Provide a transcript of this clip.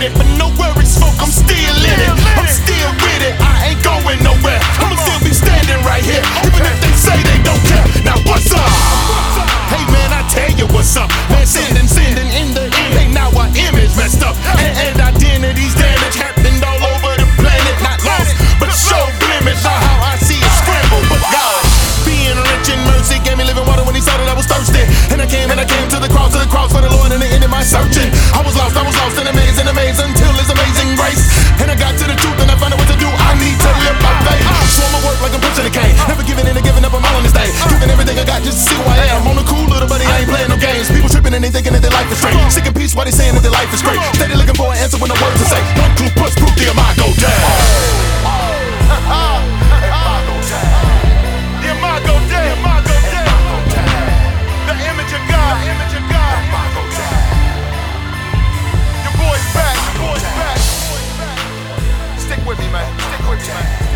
it. But no worries, folk, I'm still in it. I'm still with it, I ain't going nowhere. I'ma still be standing right here, even if they say they don't care. Now what's up? Hey man, I tell you what's up. Man, sending in the end. Hey, now our image messed up, and identity's damage happened all over the planet. Not lost, but show blemish. Not how I see it scrambled, but God being rich in mercy gave me living water when He saw that I was thirsty. And I came to the cross for the Lord, and the end of my searching. I was lost in a maze until His amazing grace. And I got to the truth and I found out what to do. I need to live by faith. So I'ma work like I'm pushing a cane. Never giving in and giving up, I'm all on this day. Giving everything I got just to see who I am. On the cool little buddy, I ain't playing no games. People tripping and they thinking that their life is straight. Sick in peace while they saying that their life is great. Steady looking for an answer when the words to say. One clue plus proof, the imago down. The imago down. The image of God. Your boy's back. Stick with me, man.